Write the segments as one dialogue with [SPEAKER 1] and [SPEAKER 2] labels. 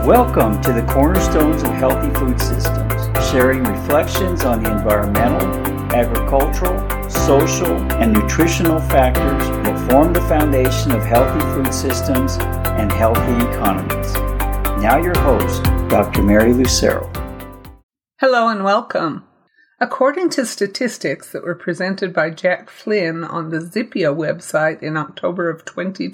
[SPEAKER 1] Welcome to the Cornerstones of Healthy Food Systems, sharing reflections on the environmental, agricultural, social, and nutritional factors that form the foundation of healthy food systems and healthy economies. Now your host, Dr. Mary Lucero.
[SPEAKER 2] Hello and welcome. According to statistics that were presented by Jack Flynn on the Zippia website in October of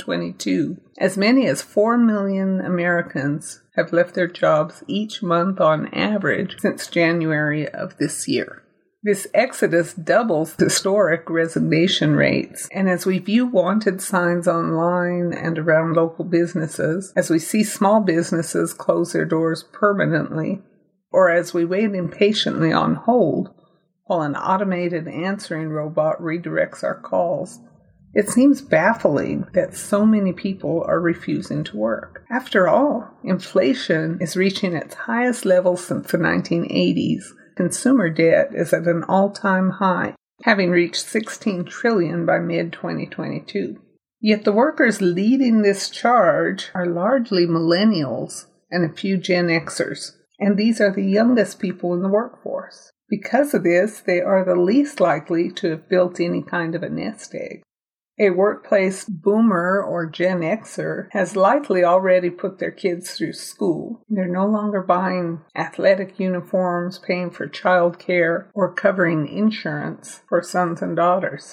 [SPEAKER 2] 2022, as many as 4 million Americans have left their jobs each month on average since January of this year. This exodus doubles historic resignation rates, and as we view wanted signs online and around local businesses, as we see small businesses close their doors permanently, or as we wait impatiently on hold while an automated answering robot redirects our calls, it seems baffling that so many people are refusing to work. After all, inflation is reaching its highest level since the 1980s. Consumer debt is at an all-time high, having reached $16 trillion by mid-2022. Yet the workers leading this charge are largely millennials and a few Gen Xers, and these are the youngest people in the workforce. Because of this, they are the least likely to have built any kind of a nest egg. A workplace boomer or Gen Xer has likely already put their kids through school. They're no longer buying athletic uniforms, paying for childcare, or covering insurance for sons and daughters.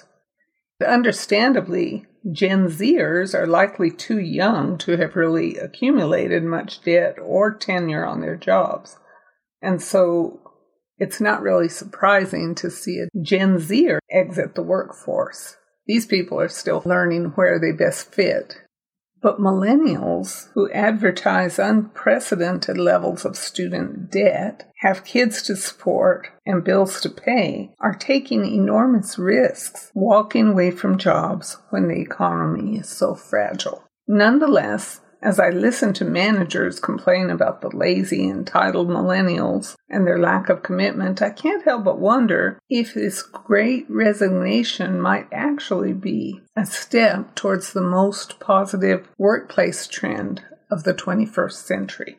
[SPEAKER 2] Understandably, Gen Zers are likely too young to have really accumulated much debt or tenure on their jobs. And so it's not really surprising to see a Gen Zer exit the workforce. These people are still learning where they best fit. But millennials, who advertise unprecedented levels of student debt, have kids to support and bills to pay, are taking enormous risks, walking away from jobs when the economy is so fragile. Nonetheless, as I listen to managers complain about the lazy, entitled millennials and their lack of commitment, I can't help but wonder if this great resignation might actually be a step towards the most positive workplace trend of the 21st century.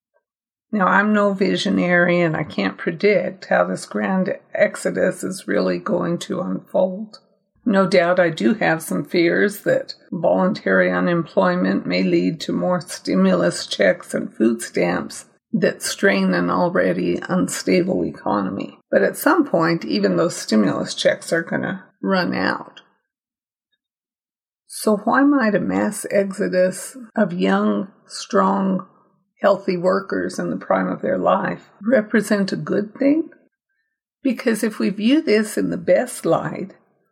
[SPEAKER 2] Now, I'm no visionary and I can't predict how this grand exodus is really going to unfold. No doubt I do have some fears that voluntary unemployment may lead to more stimulus checks and food stamps that strain an already unstable economy. But at some point, even those stimulus checks are going to run out. So why might a mass exodus of young, strong, healthy workers in the prime of their life represent a good thing? Because if we view this in the best light,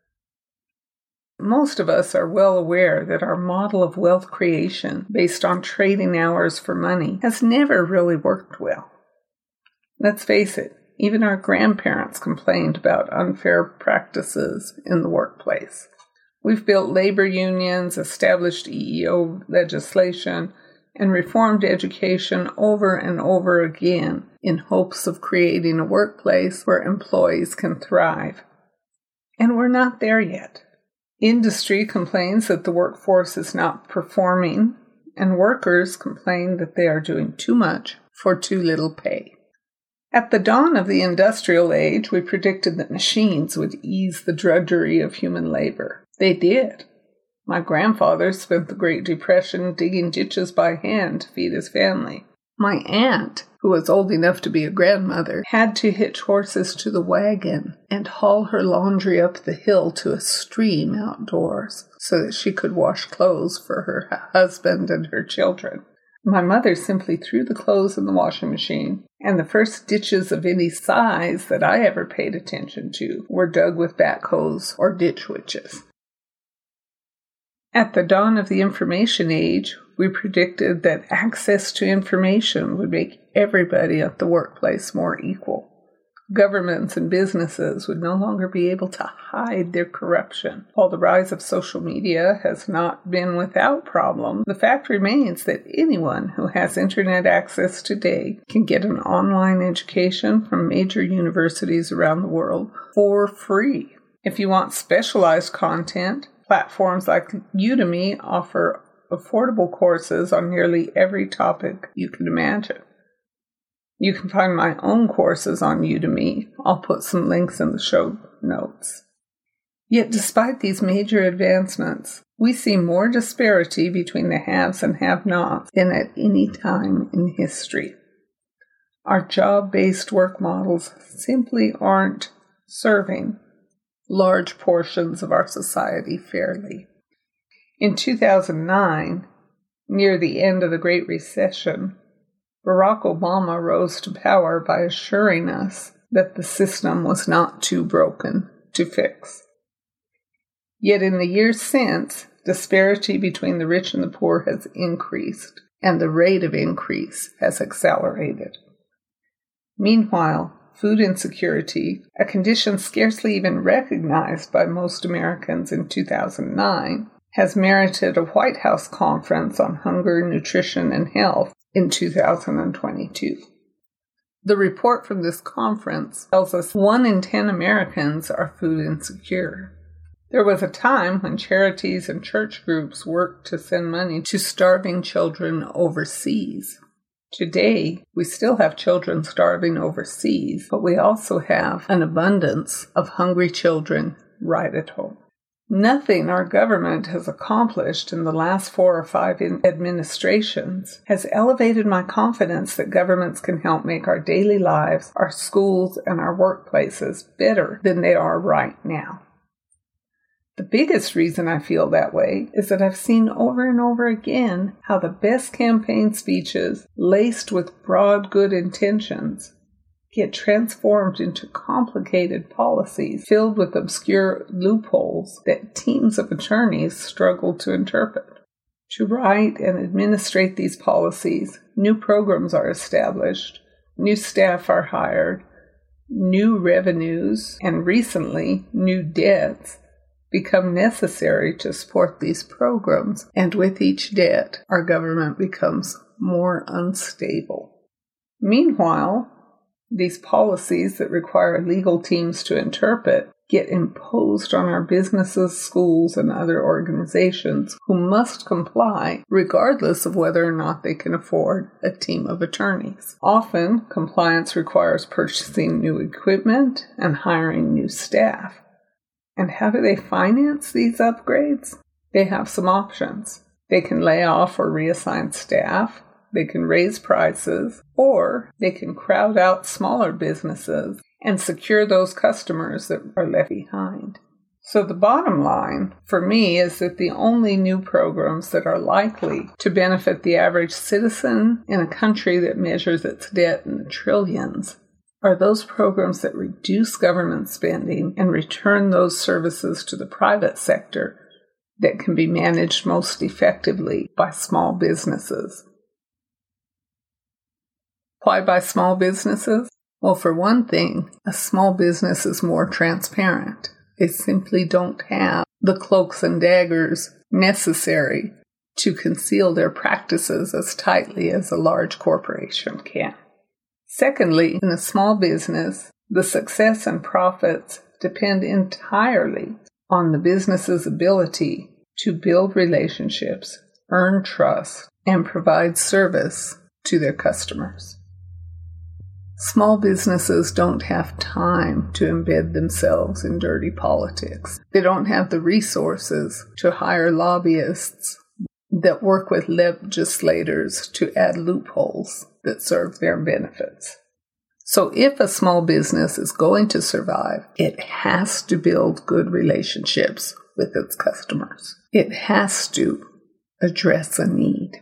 [SPEAKER 2] most of us are well aware that our model of wealth creation based on trading hours for money has never really worked well. Let's face it, even our grandparents complained about unfair practices in the workplace. We've built labor unions, established EEO legislation, and reformed education over and over again in hopes of creating a workplace where employees can thrive. And we're not there yet. Industry complains that the workforce is not performing, and workers complain that they are doing too much for too little pay. At the dawn of the industrial age, we predicted that machines would ease the drudgery of human labor. They did. My grandfather spent the Great Depression digging ditches by hand to feed his family. My aunt, who was old enough to be a grandmother, had to hitch horses to the wagon and haul her laundry up the hill to a stream outdoors so that she could wash clothes for her husband and her children. My mother simply threw the clothes in the washing machine, and the first ditches of any size that I ever paid attention to were dug with backhoes or ditch witches. At the dawn of the information age, we predicted that access to information would make everybody at the workplace more equal. Governments and businesses would no longer be able to hide their corruption. While the rise of social media has not been without problems, the fact remains that anyone who has internet access today can get an online education from major universities around the world for free. If you want specialized content, platforms like Udemy offer affordable courses on nearly every topic you can imagine. You can find my own courses on Udemy. I'll put some links in the show notes. Yet despite these major advancements, we see more disparity between the haves and have-nots than at any time in history. Our job-based work models simply aren't serving large portions of our society fairly. In 2009, near the end of the Great Recession, Barack Obama rose to power by assuring us that the system was not too broken to fix. Yet in the years since, disparity between the rich and the poor has increased, and the rate of increase has accelerated. Meanwhile, food insecurity, a condition scarcely even recognized by most Americans in 2009, has merited a White House conference on hunger, nutrition, and health in 2022. The report from this conference tells us 1 in 10 Americans are food insecure. There was a time when charities and church groups worked to send money to starving children overseas. Today, we still have children starving overseas, but we also have an abundance of hungry children right at home. Nothing our government has accomplished in the last 4 or 5 administrations has elevated my confidence that governments can help make our daily lives, our schools, and our workplaces better than they are right now. The biggest reason I feel that way is that I've seen over and over again how the best campaign speeches, laced with broad good intentions, get transformed into complicated policies filled with obscure loopholes that teams of attorneys struggle to interpret. To write and administrate these policies, new programs are established, new staff are hired, new revenues, and recently, new debts become necessary to support these programs, and with each debt, our government becomes more unstable. Meanwhile, these policies that require legal teams to interpret get imposed on our businesses, schools, and other organizations who must comply regardless of whether or not they can afford a team of attorneys. Often, compliance requires purchasing new equipment and hiring new staff. And how do they finance these upgrades? They have some options. They can lay off or reassign staff, they can raise prices, or they can crowd out smaller businesses and secure those customers that are left behind. So the bottom line for me is that the only new programs that are likely to benefit the average citizen in a country that measures its debt in the trillions are those programs that reduce government spending and return those services to the private sector that can be managed most effectively by small businesses. Why by small businesses? Well, for one thing, a small business is more transparent. They simply don't have the cloaks and daggers necessary to conceal their practices as tightly as a large corporation can. Secondly, in a small business, the success and profits depend entirely on the business's ability to build relationships, earn trust, and provide service to their customers. Small businesses don't have time to embed themselves in dirty politics. They don't have the resources to hire lobbyists that work with legislators to add loopholes that serve their benefits. So if a small business is going to survive, it has to build good relationships with its customers. It has to address a need.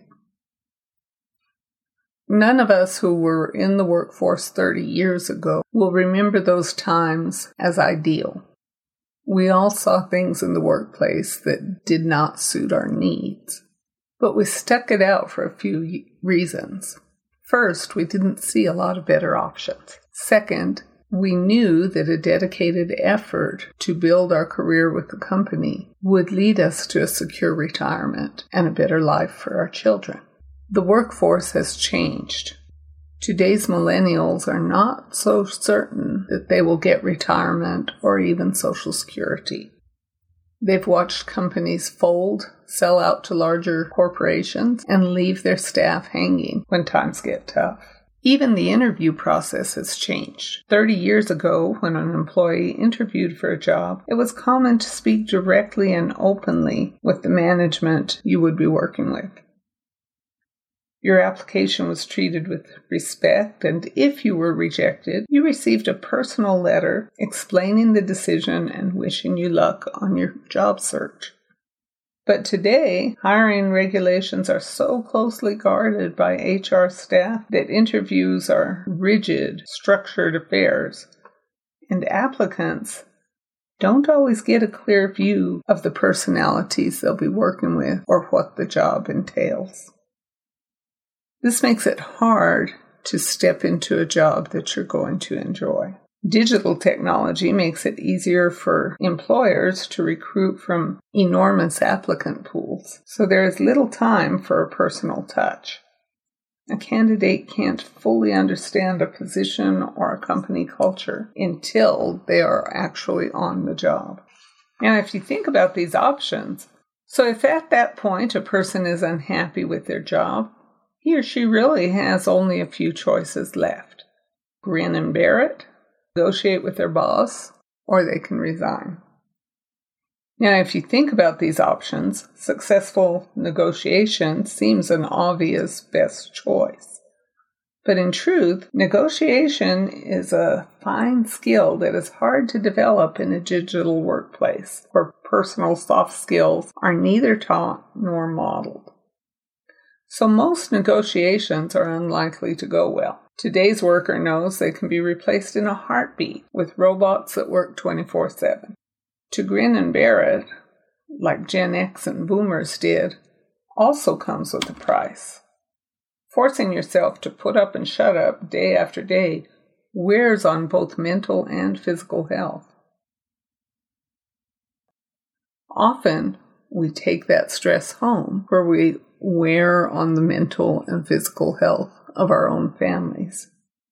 [SPEAKER 2] None of us who were in the workforce 30 years ago will remember those times as ideal. We all saw things in the workplace that did not suit our needs, but we stuck it out for a few reasons. First, we didn't see a lot of better options. Second, we knew that a dedicated effort to build our career with the company would lead us to a secure retirement and a better life for our children. The workforce has changed. Today's millennials are not so certain that they will get retirement or even Social Security. They've watched companies fold, sell out to larger corporations, and leave their staff hanging when times get tough. Even the interview process has changed. 30 years ago, when an employee interviewed for a job, it was common to speak directly and openly with the management you would be working with. Your application was treated with respect, and if you were rejected, you received a personal letter explaining the decision and wishing you luck on your job search. But today, hiring regulations are so closely guarded by HR staff that interviews are rigid, structured affairs, and applicants don't always get a clear view of the personalities they'll be working with or what the job entails. This makes it hard to step into a job that you're going to enjoy. Digital technology makes it easier for employers to recruit from enormous applicant pools, so there is little time for a personal touch. A candidate can't fully understand a position or a company culture until they are actually on the job. And if you think about these options, so if at that point a person is unhappy with their job, he or she really has only a few choices left. Grin and bear it, negotiate with their boss, or they can resign. Now, if you think about these options, successful negotiation seems an obvious best choice. But in truth, negotiation is a fine skill that is hard to develop in a digital workplace where personal soft skills are neither taught nor modeled. So most negotiations are unlikely to go well. Today's worker knows they can be replaced in a heartbeat with robots that work 24/7. To grin and bear it, like Gen X and Boomers did, also comes with a price. Forcing yourself to put up and shut up day after day wears on both mental and physical health. Often, we take that stress home where we wear on the mental and physical health of our own families.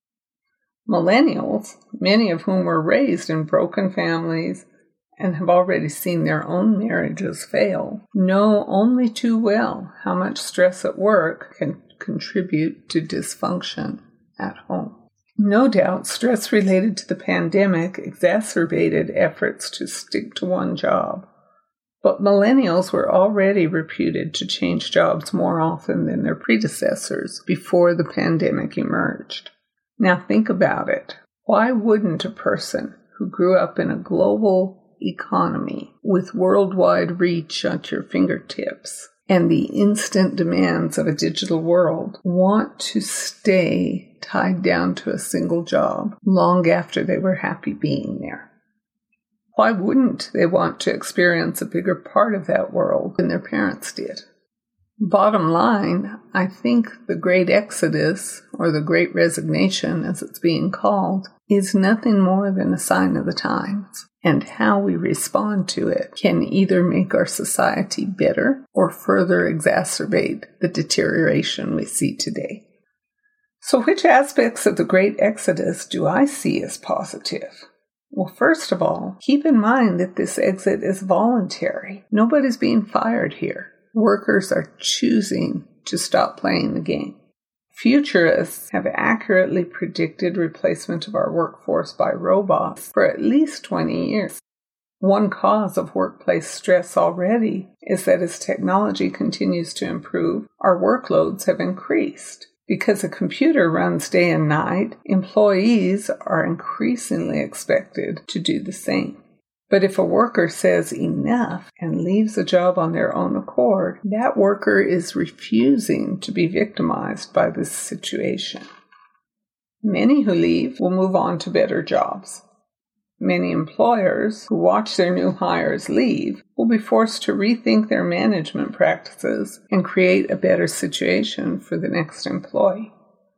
[SPEAKER 2] Millennials, many of whom were raised in broken families and have already seen their own marriages fail, know only too well how much stress at work can contribute to dysfunction at home. No doubt, stress related to the pandemic exacerbated efforts to stick to one job. But millennials were already reputed to change jobs more often than their predecessors before the pandemic emerged. Now think about it. Why wouldn't a person who grew up in a global economy with worldwide reach at your fingertips and the instant demands of a digital world want to stay tied down to a single job long after they were happy being there? Why wouldn't they want to experience a bigger part of that world than their parents did? Bottom line, I think the Great Exodus, or the Great Resignation as it's being called, is nothing more than a sign of the times, and how we respond to it can either make our society better or further exacerbate the deterioration we see today. So which aspects of the Great Exodus do I see as positive? Well, first of all, keep in mind that this exit is voluntary. Nobody's being fired here. Workers are choosing to stop playing the game. Futurists have accurately predicted replacement of our workforce by robots for at least 20 years. One cause of workplace stress already is that as technology continues to improve, our workloads have increased. Because a computer runs day and night, employees are increasingly expected to do the same. But if a worker says enough and leaves a job on their own accord, that worker is refusing to be victimized by this situation. Many who leave will move on to better jobs. Many employers who watch their new hires leave will be forced to rethink their management practices and create a better situation for the next employee.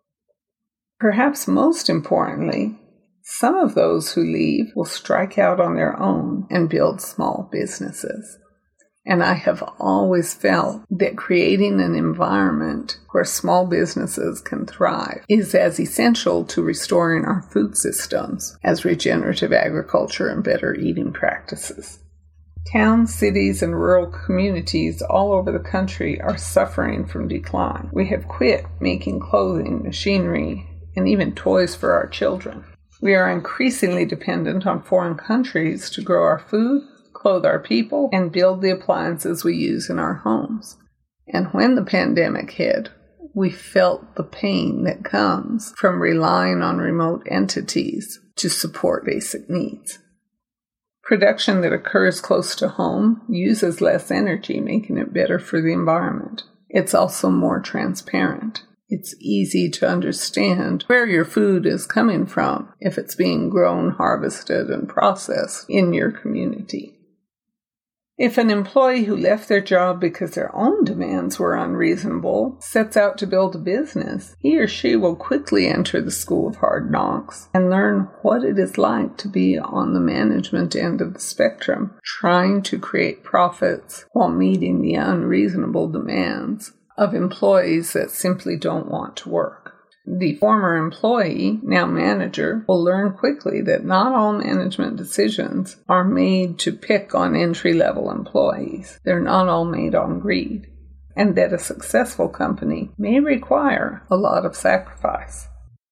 [SPEAKER 2] Perhaps most importantly, some of those who leave will strike out on their own and build small businesses. And I have always felt that creating an environment where small businesses can thrive is as essential to restoring our food systems as regenerative agriculture and better eating practices. Towns, cities, and rural communities all over the country are suffering from decline. We have quit making clothing, machinery, and even toys for our children. We are increasingly dependent on foreign countries to grow our food, clothe our people, and build the appliances we use in our homes. And when the pandemic hit, we felt the pain that comes from relying on remote entities to support basic needs. Production that occurs close to home uses less energy, making it better for the environment. It's also more transparent. It's easy to understand where your food is coming from if it's being grown, harvested, and processed in your community. If an employee who left their job because their own demands were unreasonable sets out to build a business, he or she will quickly enter the school of hard knocks and learn what it is like to be on the management end of the spectrum, trying to create profits while meeting the unreasonable demands of employees that simply don't want to work. The former employee, now manager, will learn quickly that not all management decisions are made to pick on entry-level employees. They're not all made on greed, and that a successful company may require a lot of sacrifice.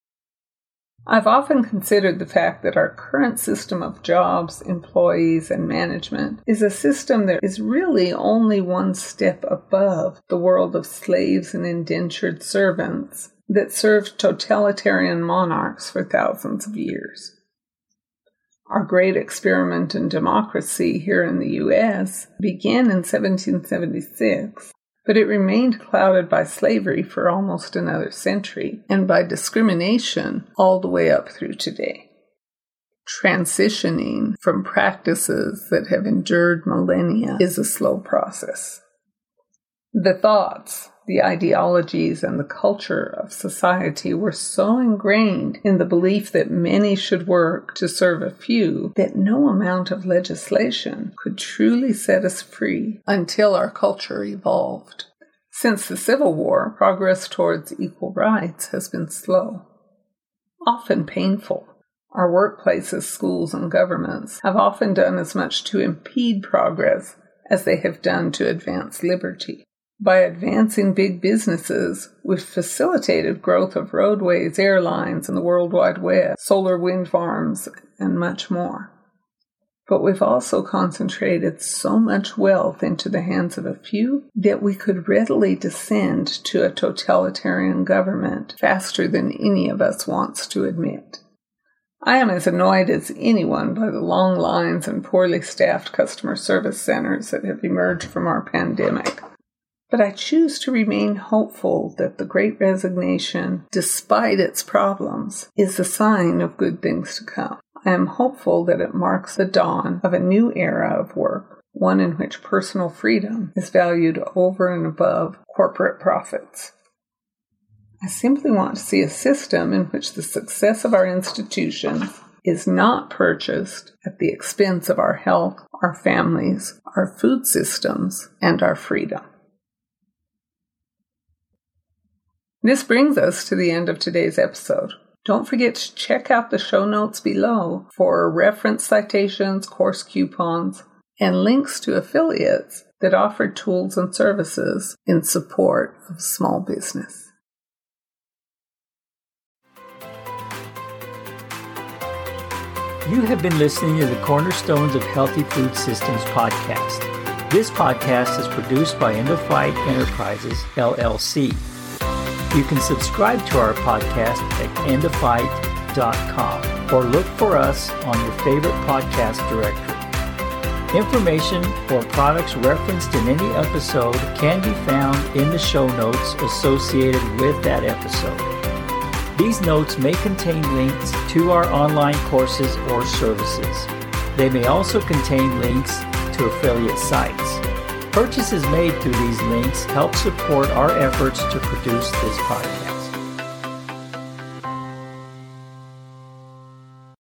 [SPEAKER 2] I've often considered the fact that our current system of jobs, employees, and management is a system that is really only one step above the world of slaves and indentured servants that served totalitarian monarchs for thousands of years. Our great experiment in democracy here in the U.S. began in 1776, but it remained clouded by slavery for almost another century and by discrimination all the way up through today. Transitioning from practices that have endured millennia is a slow process. The thoughts, the ideologies, and the culture of society were so ingrained in the belief that many should work to serve a few that no amount of legislation could truly set us free until our culture evolved. Since the Civil War, progress towards equal rights has been slow, often painful. Our workplaces, schools, and governments have often done as much to impede progress as they have done to advance liberty. By advancing big businesses, we've facilitated growth of roadways, airlines, and the World Wide Web, solar wind farms, and much more. But we've also concentrated so much wealth into the hands of a few that we could readily descend to a totalitarian government faster than any of us wants to admit. I am as annoyed as anyone by the long lines and poorly staffed customer service centers that have emerged from our pandemic. But I choose to remain hopeful that the Great Resignation, despite its problems, is a sign of good things to come. I am hopeful that it marks the dawn of a new era of work, one in which personal freedom is valued over and above corporate profits. I simply want to see a system in which the success of our institutions is not purchased at the expense of our health, our families, our food systems, and our freedom. This brings us to the end of today's episode. Don't forget to check out the show notes below for reference citations, course coupons, and links to affiliates that offer tools and services in support of small business.
[SPEAKER 1] You have been listening to the Cornerstones of Healthy Food Systems podcast. This podcast is produced by Endophyte Enterprises, LLC. You can subscribe to our podcast at endophyte.com or look for us on your favorite podcast directory. Information or products referenced in any episode can be found in the show notes associated with that episode. These notes may contain links to our online courses or services. They may also contain links to affiliate sites. Purchases made through these links help support our efforts to produce this podcast.